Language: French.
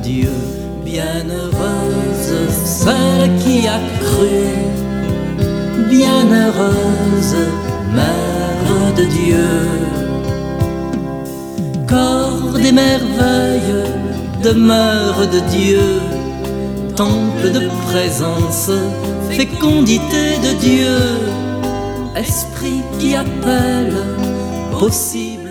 Dieu. Bienheureuse celle qui a cru, bienheureuse Mère de Dieu. Corps des merveilles, demeure de Dieu, temple de présence, fécondité de Dieu, esprit qui appelle, possible